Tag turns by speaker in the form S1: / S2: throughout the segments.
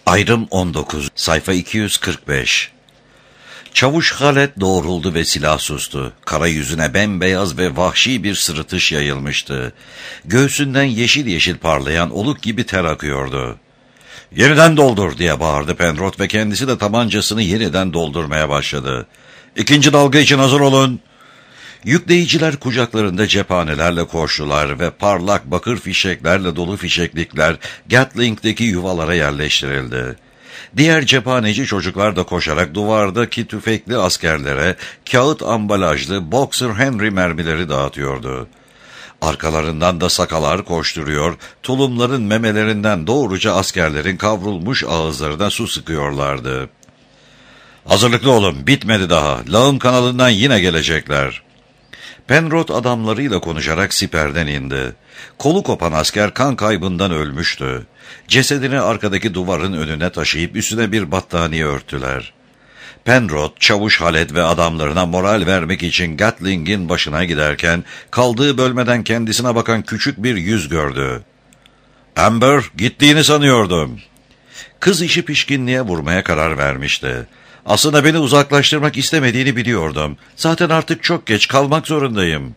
S1: Ayrım 19, sayfa 245. Çavuş Halet doğruldu ve silah sustu. Kara yüzüne bembeyaz ve vahşi bir sırıtış yayılmıştı. Göğsünden yeşil yeşil parlayan oluk gibi ter akıyordu. "Yeniden doldur!" diye bağırdı Penrod ve kendisi de tabancasını yeniden doldurmaya başladı. "İkinci dalga için hazır olun!" Yükleyiciler kucaklarında cephanelerle koştular ve parlak bakır fişeklerle dolu fişeklikler Gatling'deki yuvalara yerleştirildi. Diğer cephaneci çocuklar da koşarak duvardaki tüfekli askerlere kağıt ambalajlı Boxer Henry mermileri dağıtıyordu. Arkalarından da sakalar koşturuyor, tulumların memelerinden doğruca askerlerin kavrulmuş ağızlarına su sıkıyorlardı. "Hazırlıklı olun, bitmedi daha. Lağım kanalından yine gelecekler." Penrod adamlarıyla konuşarak siperden indi. Kolu kopan asker kan kaybından ölmüştü. Cesedini arkadaki duvarın önüne taşıyıp üstüne bir battaniye örttüler. Penrod, Çavuş Halet ve adamlarına moral vermek için Gatling'in başına giderken kaldığı bölmeden kendisine bakan küçük bir yüz gördü. "Amber, gittiğini sanıyordum." Kız işi pişkinliğe vurmaya karar vermişti. "Aslında beni uzaklaştırmak istemediğini biliyordum. Zaten artık çok geç, kalmak zorundayım."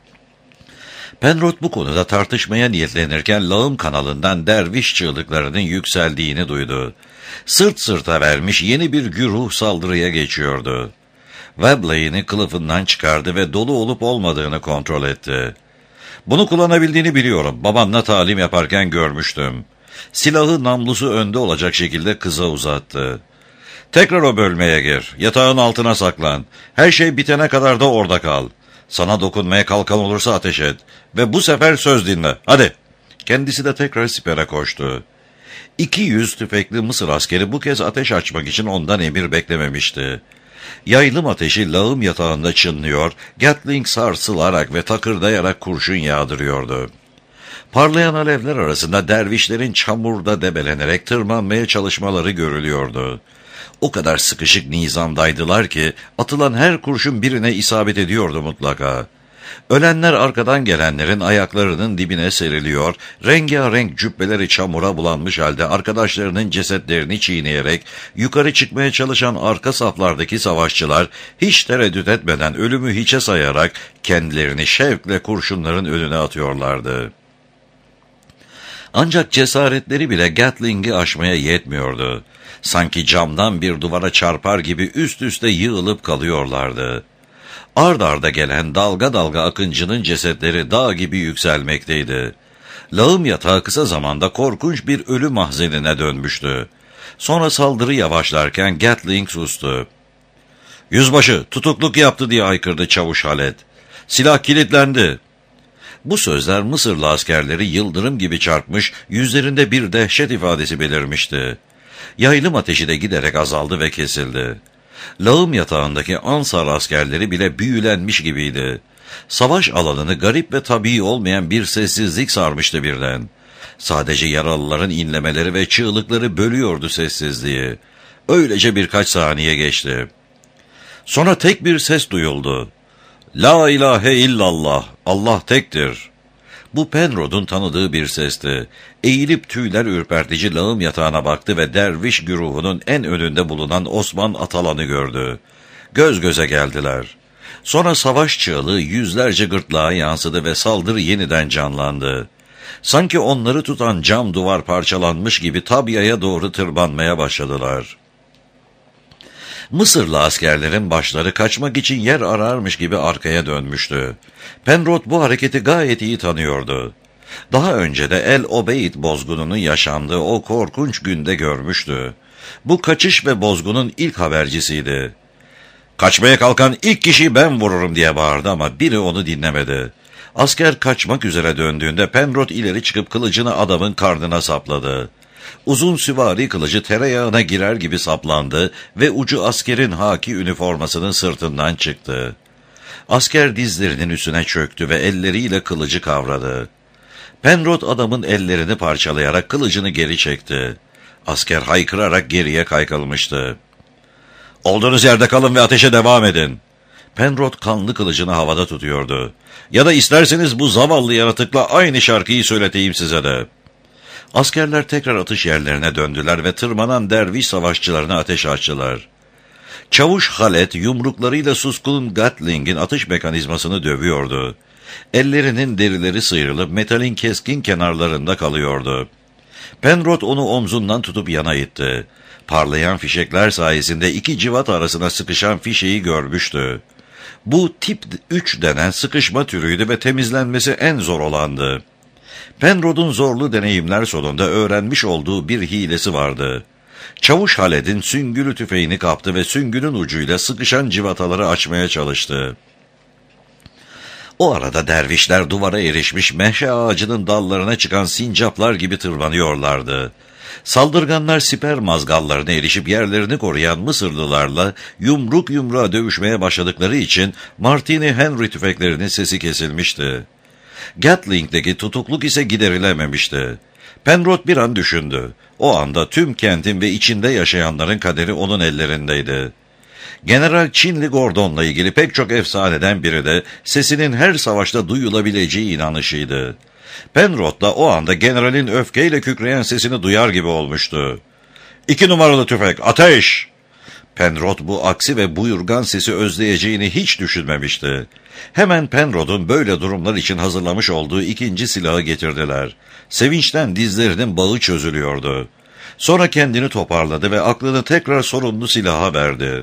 S1: Penrod bu konuda tartışmaya niyetlenirken lağım kanalından derviş çığlıklarının yükseldiğini duydu. Sırt sırta vermiş yeni bir güruh saldırıya geçiyordu. Webley'ini kılıfından çıkardı ve dolu olup olmadığını kontrol etti. "Bunu kullanabildiğini biliyorum. Babamla talim yaparken görmüştüm." Silahı namlusu önde olacak şekilde kıza uzattı. "Tekrar o bölmeye gir. Yatağın altına saklan. Her şey bitene kadar da orada kal. Sana dokunmaya kalkan olursa ateş et. Ve bu sefer söz dinle. Hadi." Kendisi de tekrar sipere koştu. 200 tüfekli Mısır askeri bu kez ateş açmak için ondan emir beklememişti. Yaylım ateşi lağım yatağında çınlıyor, Gatling sarsılarak ve takırdayarak kurşun yağdırıyordu. Parlayan alevler arasında dervişlerin çamurda debelenerek tırmanmaya çalışmaları görülüyordu. O kadar sıkışık nizamdaydılar ki atılan her kurşun birine isabet ediyordu mutlaka. Ölenler arkadan gelenlerin ayaklarının dibine seriliyor, rengarenk cübbeleri çamura bulanmış halde arkadaşlarının cesetlerini çiğneyerek yukarı çıkmaya çalışan arka saflardaki savaşçılar hiç tereddüt etmeden ölümü hiçe sayarak kendilerini şevkle kurşunların önüne atıyorlardı. Ancak cesaretleri bile Gatling'i aşmaya yetmiyordu. Sanki camdan bir duvara çarpar gibi üst üste yığılıp kalıyorlardı. Ard arda gelen dalga dalga akıncının cesetleri dağ gibi yükselmekteydi. Lağım yatağı kısa zamanda korkunç bir ölü mahzenine dönmüştü. Sonra saldırı yavaşlarken Gatling sustu. "Yüzbaşı, tutukluk yaptı!" diye haykırdı Çavuş Halet. "Silah kilitlendi." Bu sözler Mısırlı askerleri yıldırım gibi çarpmış, yüzlerinde bir dehşet ifadesi belirmişti. Yaylım ateşi de giderek azaldı ve kesildi. Lağım yatağındaki Ansar askerleri bile büyülenmiş gibiydi. Savaş alanını garip ve tabii olmayan bir sessizlik sarmıştı birden. Sadece yaralıların inlemeleri ve çığlıkları bölüyordu sessizliği. Öylece birkaç saniye geçti. Sonra tek bir ses duyuldu. "La ilahe illallah, Allah tektir." Bu Penrod'un tanıdığı bir sesti. Eğilip tüyler ürpertici lağım yatağına baktı ve derviş güruhunun en önünde bulunan Osman Atalan'ı gördü. Göz göze geldiler. Sonra savaş çığlığı yüzlerce gırtlağa yansıdı ve saldırı yeniden canlandı. Sanki onları tutan cam duvar parçalanmış gibi Tabya'ya doğru tırmanmaya başladılar. Mısırlı askerlerin başları kaçmak için yer ararmış gibi arkaya dönmüştü. Penrod bu hareketi gayet iyi tanıyordu. Daha önce de El Obeid bozgununun yaşandığı o korkunç günde görmüştü. Bu kaçış ve bozgunun ilk habercisiydi. "Kaçmaya kalkan ilk kişiyi ben vururum!" diye bağırdı ama biri onu dinlemedi. Asker kaçmak üzere döndüğünde Penrod ileri çıkıp kılıcını adamın karnına sapladı. Uzun süvari kılıcı tereyağına girer gibi saplandı ve ucu askerin haki üniformasının sırtından çıktı. Asker dizlerinin üstüne çöktü ve elleriyle kılıcı kavradı. Penrod adamın ellerini parçalayarak kılıcını geri çekti. Asker haykırarak geriye kaykılmıştı. "Olduğunuz yerde kalın ve ateşe devam edin." Penrod kanlı kılıcını havada tutuyordu. "Ya da isterseniz bu zavallı yaratıkla aynı şarkıyı söyleteyim size de." Askerler tekrar atış yerlerine döndüler ve tırmanan derviş savaşçılarına ateş açtılar. Çavuş Halet yumruklarıyla Suskun'un Gatling'in atış mekanizmasını dövüyordu. Ellerinin derileri sıyrılıp metalin keskin kenarlarında kalıyordu. Penrod onu omzundan tutup yana itti. Parlayan fişekler sayesinde iki civat arasına sıkışan fişeği görmüştü. Bu tip 3 denen sıkışma türüydü ve temizlenmesi en zor olandı. Penrod'un zorlu deneyimler sonunda öğrenmiş olduğu bir hilesi vardı. Çavuş Haled'in süngülü tüfeğini kaptı ve süngünün ucuyla sıkışan civataları açmaya çalıştı. O arada dervişler duvara erişmiş meşe ağacının dallarına çıkan sincaplar gibi tırmanıyorlardı. Saldırganlar siper mazgallarına erişip yerlerini koruyan Mısırlılarla yumruk yumruğa dövüşmeye başladıkları için Martini Henry tüfeklerinin sesi kesilmişti. Gatling'deki tutukluk ise giderilememişti. Penrod bir an düşündü. O anda tüm kentin ve içinde yaşayanların kaderi onun ellerindeydi. General Çinli Gordon'la ilgili pek çok efsaneden biri de sesinin her savaşta duyulabileceği inanışıydı. Penrod da o anda generalin öfkeyle kükreyen sesini duyar gibi olmuştu. 2 numaralı tüfek, ateş! Penrod bu aksi ve buyurgan sesi özleyeceğini hiç düşünmemişti. Hemen Penrod'un böyle durumlar için hazırlamış olduğu ikinci silahı getirdiler. Sevinçten dizlerinin bağı çözülüyordu. Sonra kendini toparladı ve aklını tekrar sorunlu silaha verdi.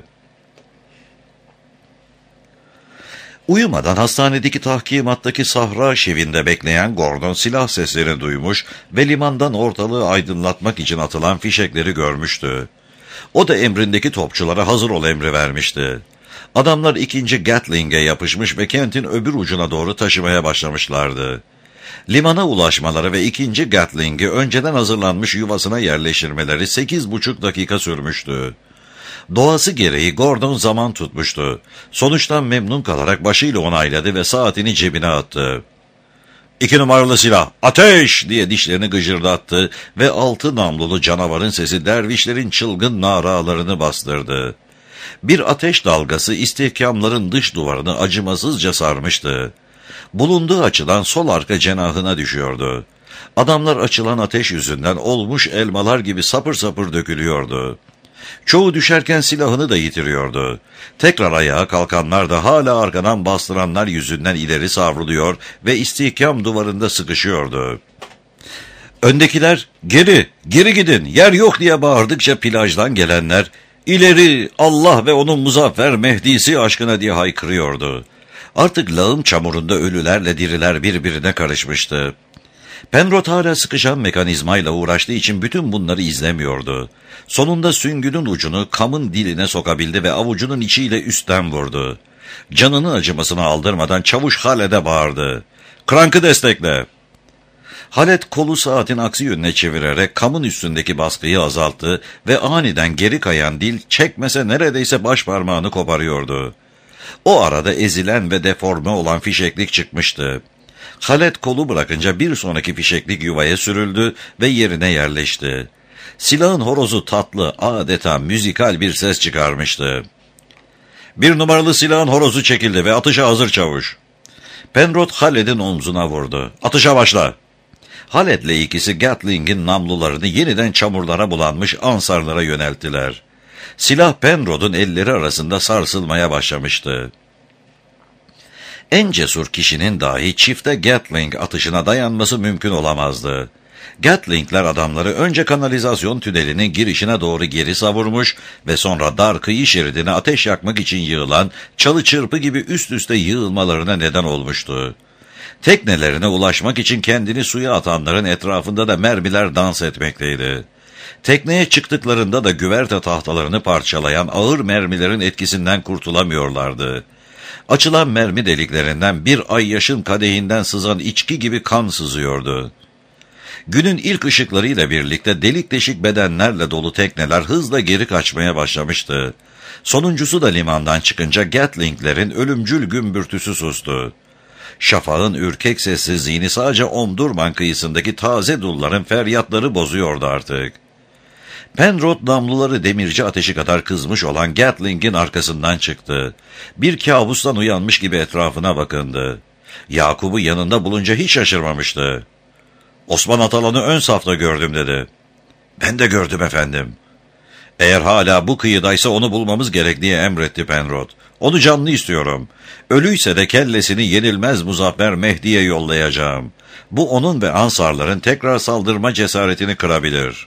S1: Uyumadan hastanedeki tahkimattaki sahra şevinde bekleyen Gordon silah seslerini duymuş ve limandan ortalığı aydınlatmak için atılan fişekleri görmüştü. O da emrindeki topçulara hazır ol emri vermişti. Adamlar 2. Gatling'e yapışmış ve kentin öbür ucuna doğru taşımaya başlamışlardı. Limana ulaşmaları ve 2. Gatling'i önceden hazırlanmış yuvasına yerleştirmeleri 8,5 dakika sürmüştü. Doğası gereği Gordon zaman tutmuştu. Sonuçtan memnun kalarak başıyla onayladı ve saatini cebine attı. 2 numaralı silah, ateş diye dişlerini gıcırdattı ve 6 namlulu canavarın sesi dervişlerin çılgın naralarını bastırdı. Bir ateş dalgası istihkamların dış duvarını acımasızca sarmıştı. Bulunduğu açıdan sol arka cenahına düşüyordu. Adamlar açılan ateş yüzünden olmuş elmalar gibi sapır sapır dökülüyordu. Çoğu düşerken silahını da yitiriyordu. Tekrar ayağa kalkanlar da hala arkadan bastıranlar yüzünden ileri savruluyor ve istihkam duvarında sıkışıyordu. Öndekiler, geri, geri gidin, yer yok diye bağırdıkça plajdan gelenler, ileri, Allah ve onun muzaffer Mehdi'si aşkına diye haykırıyordu. Artık lağım çamurunda ölülerle diriler birbirine karışmıştı. Penrod hala sıkışan mekanizmayla uğraştığı için bütün bunları izlemiyordu. Sonunda süngünün ucunu kamın diline sokabildi ve avucunun içiyle üstten vurdu. Canının acımasını aldırmadan çavuş Haled'e bağırdı. Krankı destekle! Haled kolu saatin aksi yönüne çevirerek kamın üstündeki baskıyı azalttı ve aniden geri kayan dil çekmese neredeyse baş parmağını koparıyordu. O arada ezilen ve deforme olan fişeklik çıkmıştı. Haled kolu bırakınca bir sonraki fişeklik yuvaya sürüldü ve yerine yerleşti. Silahın horozu tatlı, adeta müzikal bir ses çıkarmıştı. 1 numaralı silahın horozu çekildi ve atışa hazır çavuş. Penrod Haled'in omzuna vurdu. Atışa başla. Haled'le ikisi Gatling'in namlularını yeniden çamurlara bulanmış ansarlara yönelttiler. Silah Penrod'un elleri arasında sarsılmaya başlamıştı. En cesur kişinin dahi çifte Gatling atışına dayanması mümkün olamazdı. Gatlingler adamları önce kanalizasyon tünelinin girişine doğru geri savurmuş ve sonra dar kıyı şeridine ateş yakmak için yığılan çalı çırpı gibi üst üste yığılmalarına neden olmuştu. Teknelerine ulaşmak için kendini suya atanların etrafında da mermiler dans etmekteydi. Tekneye çıktıklarında da güverte tahtalarını parçalayan ağır mermilerin etkisinden kurtulamıyorlardı. Açılan mermi deliklerinden bir ayyaşın kadehinden sızan içki gibi kan sızıyordu. Günün ilk ışıklarıyla birlikte delik deşik bedenlerle dolu tekneler hızla geri kaçmaya başlamıştı. Sonuncusu da limandan çıkınca Gatlinglerin ölümcül gümbürtüsü sustu. Şafağın ürkek sessizliğini sadece Omdurman kıyısındaki taze dulların feryatları bozuyordu artık. Penrod namluları demirci ateşi kadar kızmış olan Gatling'in arkasından çıktı. Bir kabustan uyanmış gibi etrafına bakındı. Yakup'u yanında bulunca hiç şaşırmamıştı. Osman Atalan'ı ön safta gördüm dedi. Ben de gördüm efendim. Eğer hala bu kıyıdaysa onu bulmamız gerek diye emretti Penrod. Onu canlı istiyorum. Ölüyse de kellesini yenilmez Muzaffer Mehdi'ye yollayacağım. Bu onun ve Ansarların tekrar saldırma cesaretini kırabilir.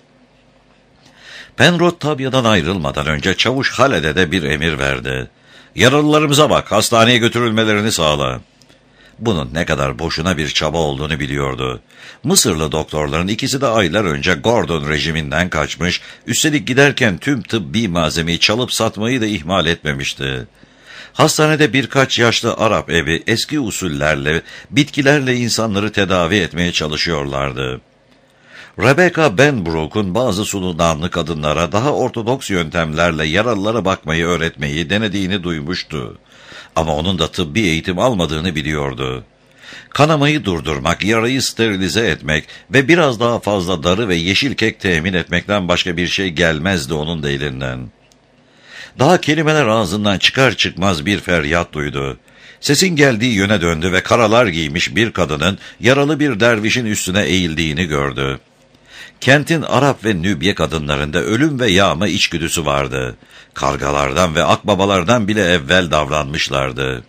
S1: Penrod Tabya'dan ayrılmadan önce Çavuş Haled'e de bir emir verdi. Yaralılarımıza bak, hastaneye götürülmelerini sağla. Bunun ne kadar boşuna bir çaba olduğunu biliyordu. Mısırlı doktorların ikisi de aylar önce Gordon rejiminden kaçmış, üstelik giderken tüm tıbbi malzemeyi çalıp satmayı da ihmal etmemişti. Hastanede birkaç yaşlı Arap evi eski usullerle, bitkilerle insanları tedavi etmeye çalışıyorlardı. Rebecca Benbrook'un bazı Sudanlı kadınlara daha ortodoks yöntemlerle yaralılara bakmayı öğretmeyi denediğini duymuştu. Ama onun da tıbbi eğitim almadığını biliyordu. Kanamayı durdurmak, yarayı sterilize etmek ve biraz daha fazla darı ve yeşil kek temin etmekten başka bir şey gelmezdi onun da elinden. Daha kelimeler ağzından çıkar çıkmaz bir feryat duydu. Sesin geldiği yöne döndü ve karalar giymiş bir kadının yaralı bir dervişin üstüne eğildiğini gördü. Kentin Arap ve Nübye kadınlarında ölüm ve yağma içgüdüsü vardı. Kargalardan ve akbabalardan bile evvel davranmışlardı.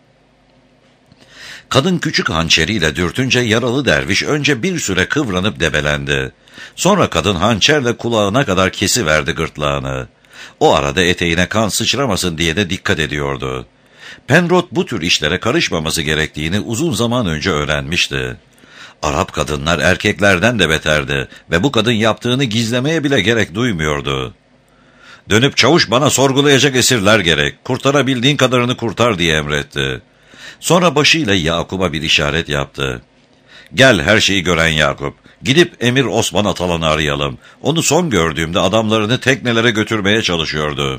S1: Kadın küçük hançeriyle dürtünce yaralı derviş önce bir süre kıvranıp debelendi. Sonra kadın hançerle kulağına kadar kesiverdi gırtlağını. O arada eteğine kan sıçramasın diye de dikkat ediyordu. Penrod bu tür işlere karışmaması gerektiğini uzun zaman önce öğrenmişti. Arap kadınlar erkeklerden de beterdi ve bu kadın yaptığını gizlemeye bile gerek duymuyordu. Dönüp çavuş bana sorgulayacak esirler gerek, kurtarabildiğin kadarını kurtar diye emretti. Sonra başıyla Yakup'a bir işaret yaptı. Gel her şeyi gören Yakup, gidip Emir Osman Atalan'ı arayalım. Onu son gördüğümde adamlarını teknelere götürmeye çalışıyordu.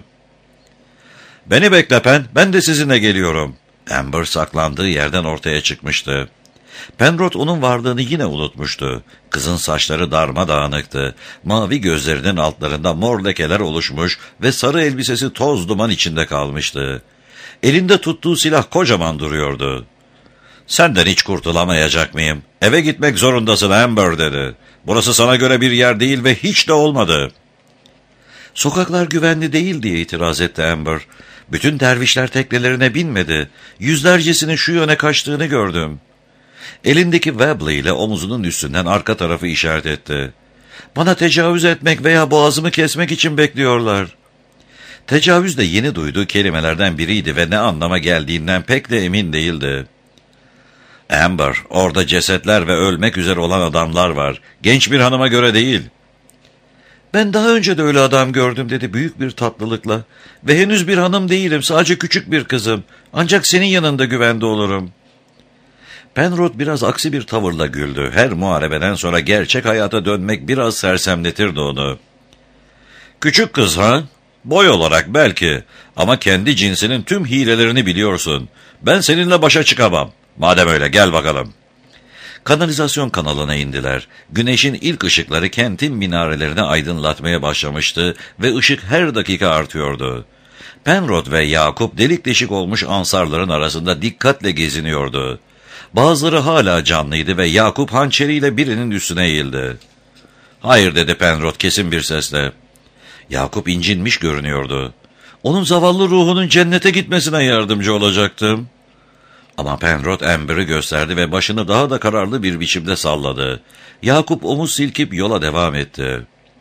S1: Beni bekle Pen, ben de sizinle geliyorum. Amber saklandığı yerden ortaya çıkmıştı. Penrod onun varlığını yine unutmuştu. Kızın saçları darmadağınıktı. Mavi gözlerinin altlarında mor lekeler oluşmuş ve sarı elbisesi toz duman içinde kalmıştı. Elinde tuttuğu silah kocaman duruyordu. Senden hiç kurtulamayacak mıyım? Eve gitmek zorundasın Amber dedi. Burası sana göre bir yer değil ve hiç de olmadı. Sokaklar güvenli değil diye itiraz etti Amber. Bütün dervişler teknelerine binmedi. Yüzlercesinin şu yöne kaçtığını gördüm. Elindeki Webley ile omuzunun üstünden arka tarafı işaret etti. Bana tecavüz etmek veya boğazımı kesmek için bekliyorlar. Tecavüz de yeni duyduğu kelimelerden biriydi ve ne anlama geldiğinden pek de emin değildi. Amber, orada cesetler ve ölmek üzere olan adamlar var. Genç bir hanıma göre değil. Ben daha önce de öyle adam gördüm dedi büyük bir tatlılıkla. Ve henüz bir hanım değilim, sadece küçük bir kızım. Ancak senin yanında güvende olurum. Penrod biraz aksi bir tavırla güldü. Her muharebeden sonra gerçek hayata dönmek biraz sersemletirdi onu. Küçük kız ha? Boy olarak belki. Ama kendi cinsinin tüm hilelerini biliyorsun. Ben seninle başa çıkamam. Madem öyle gel bakalım. Kanalizasyon kanalına indiler. Güneşin ilk ışıkları kentin minarelerini aydınlatmaya başlamıştı ve ışık her dakika artıyordu. Penrod ve Yakup delik deşik olmuş ansarların arasında dikkatle geziniyordu. Bazıları hala canlıydı ve Yakup hançeriyle birinin üstüne eğildi. Hayır dedi Penrod kesin bir sesle. Yakup incinmiş görünüyordu. Onun zavallı ruhunun cennete gitmesine yardımcı olacaktım. Ama Penrod Amber'ı gösterdi ve başını daha da kararlı bir biçimde salladı. Yakup omuz silkip yola devam etti.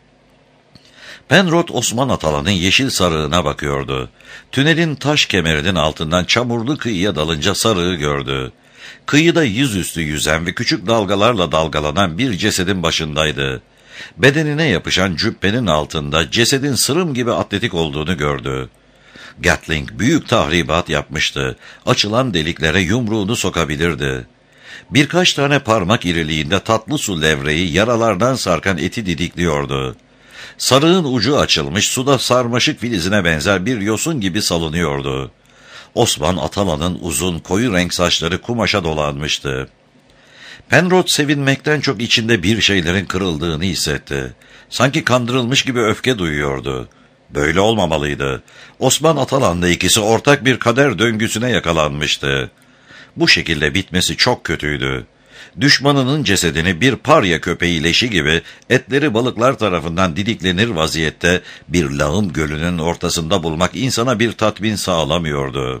S1: Penrod Osman Atalan'ın yeşil sarığına bakıyordu. Tünelin taş kemerinin altından çamurlu kıyıya dalınca sarığı gördü. Kıyıda yüzüstü yüzen ve küçük dalgalarla dalgalanan bir cesedin başındaydı. Bedenine yapışan cübbenin altında cesedin sırım gibi atletik olduğunu gördü. Gatling büyük tahribat yapmıştı. Açılan deliklere yumruğunu sokabilirdi. Birkaç tane parmak iriliğinde tatlı su levreği yaralardan sarkan eti didikliyordu. Sarığın ucu açılmış suda sarmaşık filizine benzer bir yosun gibi salınıyordu. Osman Atalan'ın uzun koyu renk saçları kumaşa dolanmıştı. Penrod sevinmekten çok içinde bir şeylerin kırıldığını hissetti. Sanki kandırılmış gibi öfke duyuyordu. Böyle olmamalıydı. Osman Atalan'la ikisi ortak bir kader döngüsüne yakalanmıştı. Bu şekilde bitmesi çok kötüydü. Düşmanının cesedini bir parya köpeği leşi gibi etleri balıklar tarafından didiklenir vaziyette bir lağım gölünün ortasında bulmak insana bir tatmin sağlamıyordu.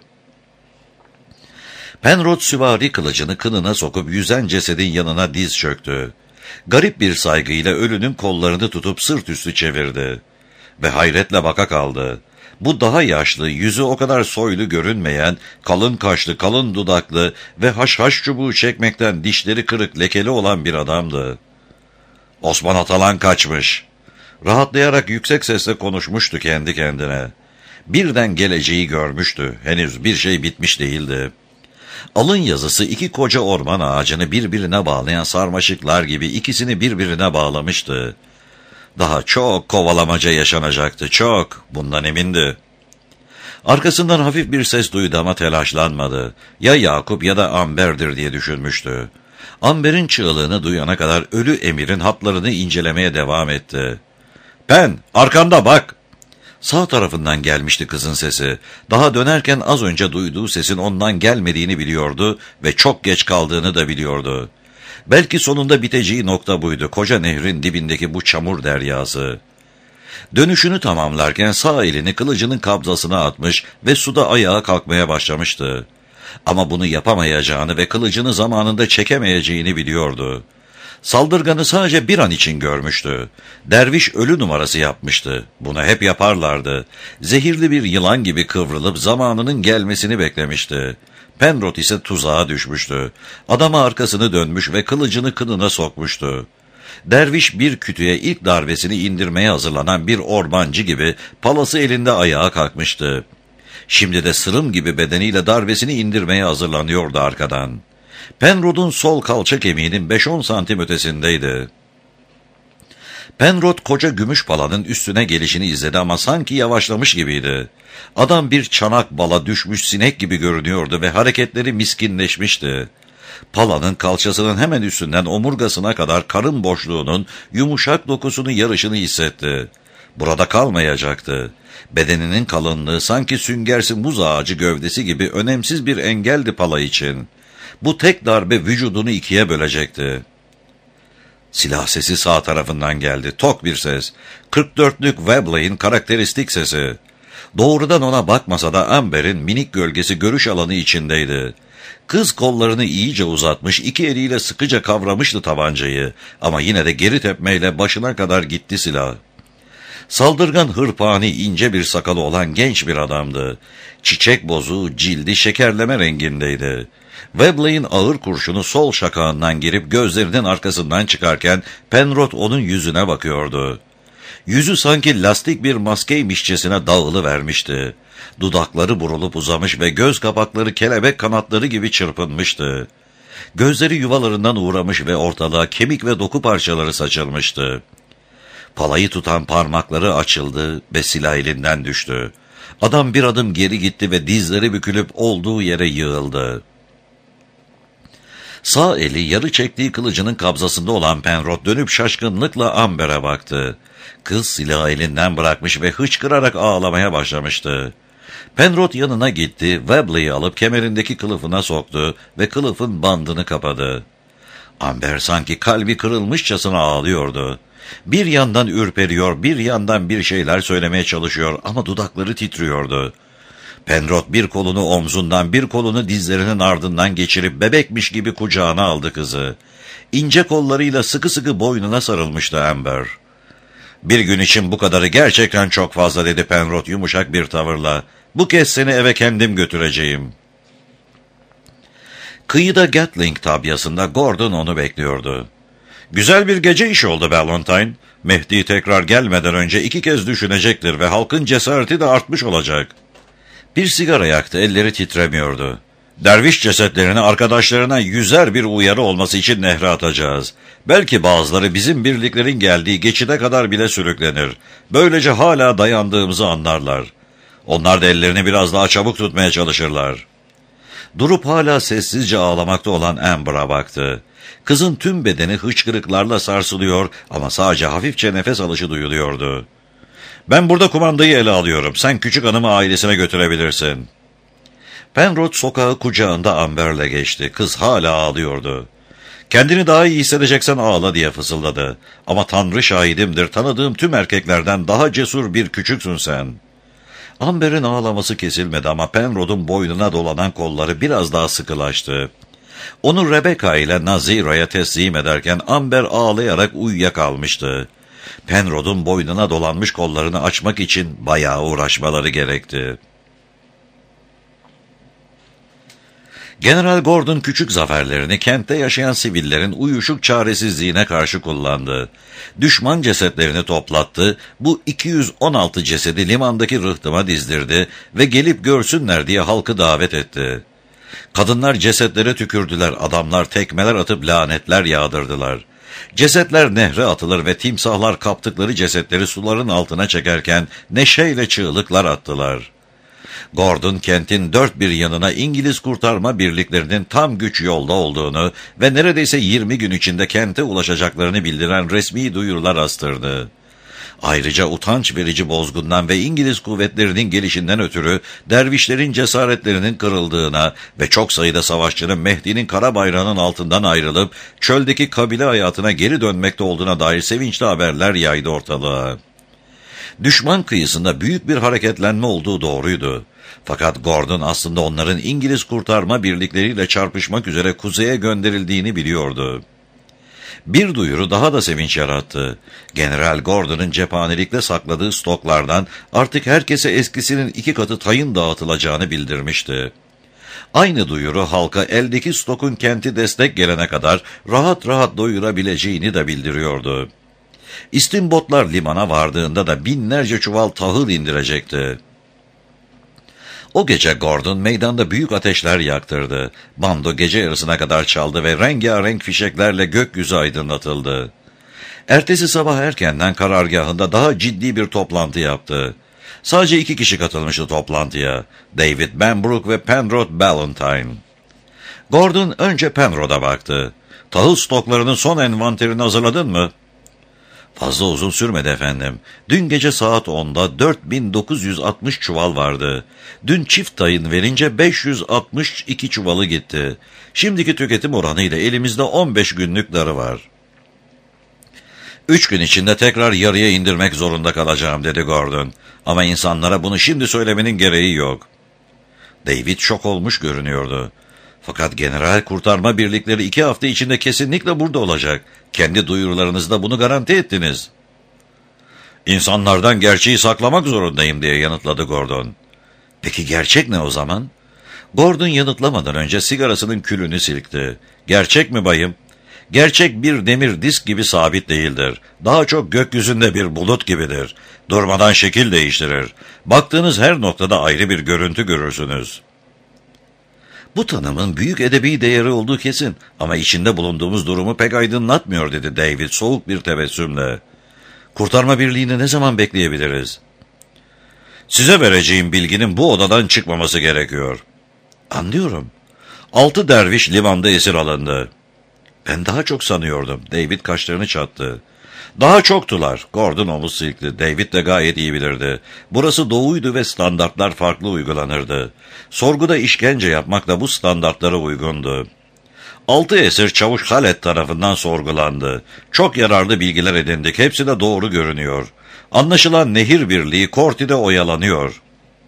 S1: Penrod süvari kılıcını kınına sokup yüzen cesedin yanına diz çöktü. Garip bir saygıyla ölünün kollarını tutup sırt üstü çevirdi. Ve hayretle baka kaldı. Bu daha yaşlı, yüzü o kadar soylu görünmeyen, kalın kaşlı, kalın dudaklı ve haşhaş çubuğu çekmekten dişleri kırık, lekeli olan bir adamdı. Osman Atalan kaçmış. Rahatlayarak yüksek sesle konuşmuştu kendi kendine. Birden geleceği görmüştü. Henüz bir şey bitmiş değildi. Alın yazısı iki koca orman ağacını birbirine bağlayan sarmaşıklar gibi ikisini birbirine bağlamıştı. Daha çok kovalamaca yaşanacaktı, çok. Bundan emindi. Arkasından hafif bir ses duydu ama telaşlanmadı. Ya Yakup ya da Amber'dir diye düşünmüştü. Amber'in çığlığını duyana kadar ölü emirin haplarını incelemeye devam etti. "Ben, arkanda bak!" Sağ tarafından gelmişti kızın sesi. Daha dönerken az önce duyduğu sesin ondan gelmediğini biliyordu ve çok geç kaldığını da biliyordu. Belki sonunda biteceği nokta buydu, koca nehrin dibindeki bu çamur deryası. Dönüşünü tamamlarken sağ elini kılıcının kabzasına atmış ve suda ayağa kalkmaya başlamıştı. Ama bunu yapamayacağını ve kılıcını zamanında çekemeyeceğini biliyordu. Saldırganı sadece bir an için görmüştü. Derviş ölü numarası yapmıştı. Bunu hep yaparlardı. Zehirli bir yılan gibi kıvrılıp zamanının gelmesini beklemişti. Penrod ise tuzağa düşmüştü. Adama arkasını dönmüş ve kılıcını kınına sokmuştu. Derviş bir kütüğe ilk darbesini indirmeye hazırlanan bir ormancı gibi palası elinde ayağa kalkmıştı. Şimdi de sırım gibi bedeniyle darbesini indirmeye hazırlanıyordu arkadan. Penrod'un sol kalça kemiğinin 5-10 santim ötesindeydi. Penrod koca gümüş palanın üstüne gelişini izledi ama sanki yavaşlamış gibiydi. Adam bir çanak bala düşmüş sinek gibi görünüyordu ve hareketleri miskinleşmişti. Palanın kalçasının hemen üstünden omurgasına kadar karın boşluğunun yumuşak dokusunu yarışını hissetti. Burada kalmayacaktı. Bedeninin kalınlığı sanki süngersi muz ağacı gövdesi gibi önemsiz bir engeldi pala için. Bu tek darbe vücudunu ikiye bölecekti. Silah sesi sağ tarafından geldi. Tok bir ses. 44'lük Webley'in karakteristik sesi. Doğrudan ona bakmasa da Amber'in minik gölgesi görüş alanı içindeydi. Kız kollarını iyice uzatmış, iki eliyle sıkıca kavramıştı tabancayı. Ama yine de geri tepmeyle başına kadar gitti silah. Saldırgan hırpani ince bir sakalı olan genç bir adamdı. Çiçek bozu, cildi şekerleme rengindeydi. Webley'in ağır kurşunu sol şakağından girip gözlerinin arkasından çıkarken Penrod onun yüzüne bakıyordu. Yüzü sanki lastik bir maskeymişçesine dağılıvermişti. Dudakları burulup uzamış ve göz kapakları kelebek kanatları gibi çırpınmıştı. Gözleri yuvalarından uğramış ve ortalığa kemik ve doku parçaları saçılmıştı. Palayı tutan parmakları açıldı ve silah elinden düştü. Adam bir adım geri gitti ve dizleri bükülüp olduğu yere yığıldı. Sağ eli yarı çektiği kılıcının kabzasında olan Penrod dönüp şaşkınlıkla Amber'e baktı. Kız silahı elinden bırakmış ve hıçkırarak ağlamaya başlamıştı. Penrod yanına gitti, Webley'i alıp kemerindeki kılıfına soktu ve kılıfın bandını kapadı. Amber sanki kalbi kırılmışçasına ağlıyordu. Bir yandan ürperiyor, bir yandan bir şeyler söylemeye çalışıyor ama dudakları titriyordu. Penrod bir kolunu omzundan, bir kolunu dizlerinin ardından geçirip bebekmiş gibi kucağına aldı kızı. İnce kollarıyla sıkı sıkı boynuna sarılmıştı Amber. "Bir gün için bu kadarı gerçekten çok fazla," dedi Penrod yumuşak bir tavırla. "Bu kez seni eve kendim götüreceğim." Kıyıda Gatling tabyasında Gordon onu bekliyordu. "Güzel bir gece işi oldu Valentine. Mehdi tekrar gelmeden önce 2 kez düşünecektir ve halkın cesareti de artmış olacak." Bir sigara yaktı, elleri titremiyordu. "Derviş cesetlerini arkadaşlarına yüzer bir uyarı olması için nehre atacağız. Belki bazıları bizim birliklerin geldiği geçide kadar bile sürüklenir. Böylece hala dayandığımızı anlarlar. Onlar da ellerini biraz daha çabuk tutmaya çalışırlar." Durup hala sessizce ağlamakta olan Amber'a baktı. Kızın tüm bedeni hıçkırıklarla sarsılıyor ama sadece hafifçe nefes alışı duyuluyordu. "Ben burada kumandayı ele alıyorum. Sen küçük hanımı ailesine götürebilirsin." Penrod sokağı kucağında Amber'le geçti. Kız hala ağlıyordu. Kendini daha iyi hissedeceksen ağla diye fısıldadı. Ama Tanrı şahidimdir, tanıdığım tüm erkeklerden daha cesur bir küçüksün sen. Amber'in ağlaması kesilmedi ama Penrod'un boynuna dolanan kolları biraz daha sıkılaştı. Onu Rebecca ile Nazira'ya teslim ederken Amber ağlayarak uyuyakalmıştı. Penrod'un boynuna dolanmış kollarını açmak için bayağı uğraşmaları gerekti. General Gordon küçük zaferlerini kentte yaşayan sivillerin uyuşuk çaresizliğine karşı kullandı. Düşman cesetlerini toplattı, bu 216 cesedi limandaki rıhtıma dizdirdi ve gelip görsünler diye halkı davet etti. Kadınlar cesetlere tükürdüler, adamlar tekmeler atıp lanetler yağdırdılar. Cesetler nehre atılır ve timsahlar kaptıkları cesetleri suların altına çekerken neşeyle çığlıklar attılar. Gordon kentin dört bir yanına İngiliz kurtarma birliklerinin tam güç yolda olduğunu ve neredeyse 20 gün içinde kente ulaşacaklarını bildiren resmi duyurular astırdı. Ayrıca utanç verici bozgundan ve İngiliz kuvvetlerinin gelişinden ötürü dervişlerin cesaretlerinin kırıldığına ve çok sayıda savaşçının Mehdi'nin kara bayrağının altından ayrılıp çöldeki kabile hayatına geri dönmekte olduğuna dair sevinçli haberler yaydı ortalığa. Düşman kıyısında büyük bir hareketlenme olduğu doğruydu. Fakat Gordon aslında onların İngiliz kurtarma birlikleriyle çarpışmak üzere kuzeye gönderildiğini biliyordu. Bir duyuru daha da sevinç yarattı. General Gordon'un cephanelikle sakladığı stoklardan artık herkese eskisinin 2 katı tayin dağıtılacağını bildirmişti. Aynı duyuru halka eldeki stokun kenti destek gelene kadar rahat rahat doyurabileceğini de bildiriyordu. İstimbotlar limana vardığında da binlerce çuval tahıl indirecekti. O gece Gordon meydanda büyük ateşler yaktırdı. Bando gece yarısına kadar çaldı ve rengarenk fişeklerle gökyüzü aydınlatıldı. Ertesi sabah erkenden karargahında daha ciddi bir toplantı yaptı. Sadece 2 kişi katılmıştı toplantıya. David Benbrook ve Penrod Ballantyne. Gordon önce Penrod'a baktı. Tahıl stoklarının son envanterini hazırladın mı? Fazla uzun sürmedi efendim. Dün gece saat 10'da 4960 çuval vardı. Dün çift tayin verince 562 çuvalı gitti. Şimdiki tüketim oranıyla elimizde 15 günlük darı var. 3 gün içinde tekrar yarıya indirmek zorunda kalacağım dedi Gordon. Ama insanlara bunu şimdi söylemenin gereği yok. David şok olmuş görünüyordu. Fakat general kurtarma birlikleri 2 hafta içinde kesinlikle burada olacak. Kendi duyurularınızda bunu garanti ettiniz. İnsanlardan gerçeği saklamak zorundayım diye yanıtladı Gordon. Peki gerçek ne o zaman? Gordon yanıtlamadan önce sigarasının külünü silkti. Gerçek mi bayım? Gerçek bir demir disk gibi sabit değildir. Daha çok gökyüzünde bir bulut gibidir. Durmadan şekil değiştirir. Baktığınız her noktada ayrı bir görüntü görürsünüz. Bu tanımın büyük edebi değeri olduğu kesin ama içinde bulunduğumuz durumu pek aydınlatmıyor dedi David soğuk bir tebessümle. Kurtarma birliğini ne zaman bekleyebiliriz? Size vereceğim bilginin bu odadan çıkmaması gerekiyor. Anlıyorum. 6 derviş limanda esir alındı. Ben daha çok sanıyordum. David kaşlarını çattı. Daha çoktular. Gordon omuz silkti. David de gayet iyi bilirdi. Burası doğuydu ve standartlar farklı uygulanırdı. Sorguda işkence yapmak da bu standartlara uygundu. 6 esir Çavuş Halet tarafından sorgulandı. Çok yararlı bilgiler edindik. Hepsi de doğru görünüyor. Anlaşılan nehir birliği Korti'de oyalanıyor.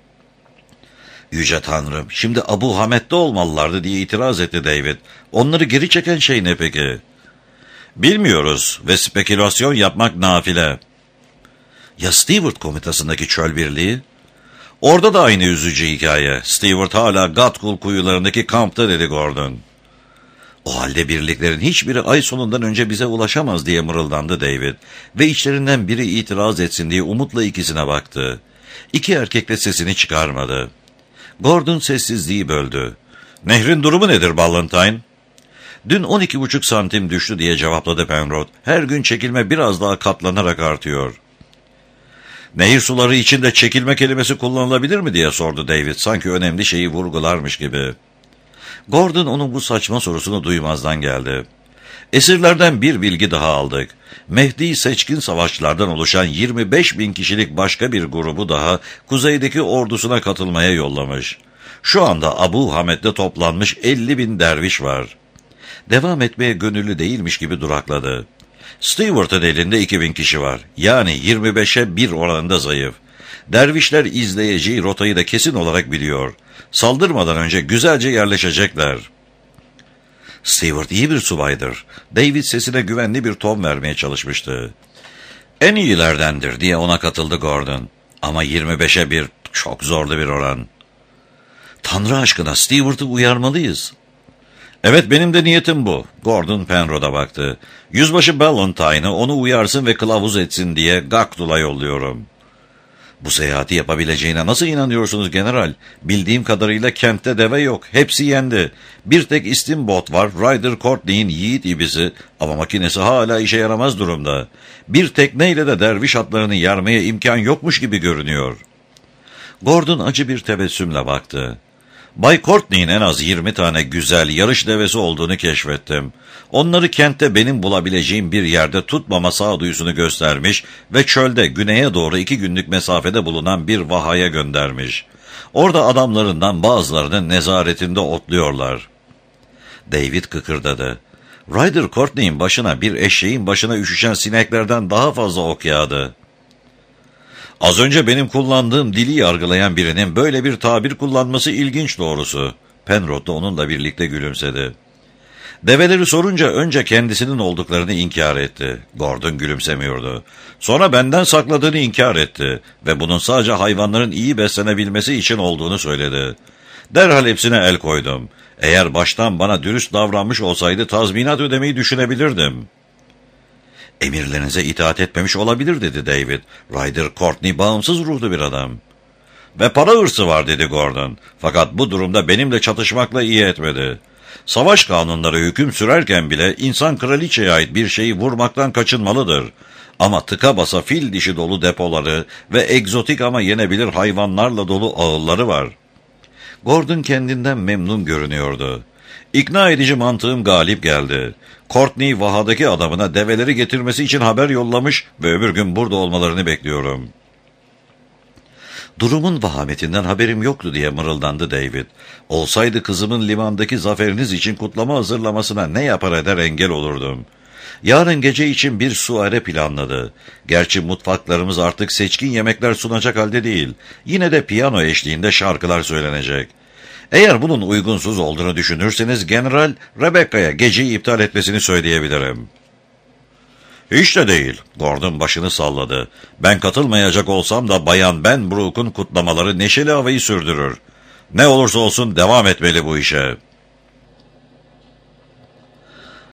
S1: Yüce Tanrım, şimdi Abu Hamet'te olmalılardı diye itiraz etti David. Onları geri çeken şey ne peki? Bilmiyoruz ve spekülasyon yapmak nafile. Ya Stewart komutasındaki çöl birliği? Orada da aynı üzücü hikaye. Stewart hala Gatkul kuyularındaki kampta dedi Gordon. O halde birliklerin hiçbiri ay sonundan önce bize ulaşamaz diye mırıldandı David. Ve içlerinden biri itiraz etsin diye umutla ikisine baktı. 2 erkek de sesini çıkarmadı. Gordon sessizliği böldü. Nehrin durumu nedir Ballantyne? Dün 12,5 santim düştü diye cevapladı Penrod. Her gün çekilme biraz daha katlanarak artıyor. Nehir suları içinde çekilme kelimesi kullanılabilir mi diye sordu David. Sanki önemli şeyi vurgularmış gibi. Gordon onun bu saçma sorusunu duymazdan geldi. Esirlerden bir bilgi daha aldık. Mehdi seçkin savaşçılardan oluşan 25.000 kişilik başka bir grubu daha kuzeydeki ordusuna katılmaya yollamış. Şu anda Abu Hamet'te toplanmış 50.000 derviş var. Devam etmeye gönüllü değilmiş gibi durakladı. Stewart'ın elinde 2000 kişi var. Yani 25'e 1 oranında zayıf. Dervişler izleyeceği rotayı da kesin olarak biliyor. Saldırmadan önce güzelce yerleşecekler. Stewart iyi bir subaydır. David sesine güvenli bir ton vermeye çalışmıştı. En iyilerdendir diye ona katıldı Gordon. Ama 25'e 1 çok zorlu bir oran. Tanrı aşkına Stewart'ı uyarmalıyız. Evet, benim de niyetim bu. Gordon Penrod'a baktı. Yüzbaşı Ballantyne'ı onu uyarsın ve kılavuz etsin diye Gakdul'a yolluyorum. Bu seyahati yapabileceğine nasıl inanıyorsunuz general? Bildiğim kadarıyla kentte deve yok. Hepsi yendi. Bir tek istimbot var. Ryder Courtney'in yiğit ibisi ama makinesi hala işe yaramaz durumda. Bir tekneyle de derviş atlarını yarmaya imkan yokmuş gibi görünüyor. Gordon acı bir tebessümle baktı. Bay Courtney'in en az 20 tane güzel yarış devesi olduğunu keşfettim. Onları kentte benim bulabileceğim bir yerde tutmama sağduyusunu göstermiş ve çölde güneye doğru 2 günlük mesafede bulunan bir vahaya göndermiş. Orada adamlarından bazılarının nezaretinde otluyorlar. David kıkırdadı. Ryder Courtney'in başına bir eşeğin başına üşüşen sineklerden daha fazla ok yağdı. Az önce benim kullandığım dili yargılayan birinin böyle bir tabir kullanması ilginç doğrusu. Penrod da onunla birlikte gülümsedi. Develeri sorunca önce kendisinin olduklarını inkar etti. Gordon gülümsemiyordu. Sonra benden sakladığını inkar etti ve bunun sadece hayvanların iyi beslenebilmesi için olduğunu söyledi. Derhal hepsine el koydum. Eğer baştan bana dürüst davranmış olsaydı tazminat ödemeyi düşünebilirdim. Emirlerinize itaat etmemiş olabilir dedi David. Ryder Courtney bağımsız ruhlu bir adam. Ve para hırsı var dedi Gordon. Fakat bu durumda benimle çatışmakla iyi etmedi. Savaş kanunları hüküm sürerken bile insan kraliçeye ait bir şeyi vurmaktan kaçınmalıdır. Ama tıka basa fil dişi dolu depoları ve egzotik ama yenebilir hayvanlarla dolu ağılları var. Gordon kendinden memnun görünüyordu. İkna edici mantığım galip geldi. Courtney vahadaki adamına develeri getirmesi için haber yollamış ve öbür gün burada olmalarını bekliyorum. Durumun vahametinden haberim yoktu diye mırıldandı David. Olsaydı kızımın limandaki zaferiniz için kutlama hazırlamasına ne yapar eder engel olurdum. Yarın gece için bir suare planladı. Gerçi mutfaklarımız artık seçkin yemekler sunacak halde değil. Yine de piyano eşliğinde şarkılar söylenecek. Eğer bunun uygunsuz olduğunu düşünürseniz General Rebecca'ya geceyi iptal etmesini söyleyebilirim. Hiç de değil. Gordon başını salladı. Ben katılmayacak olsam da Bayan Benbrook'un kutlamaları neşeli havayı sürdürür. Ne olursa olsun devam etmeli bu işe.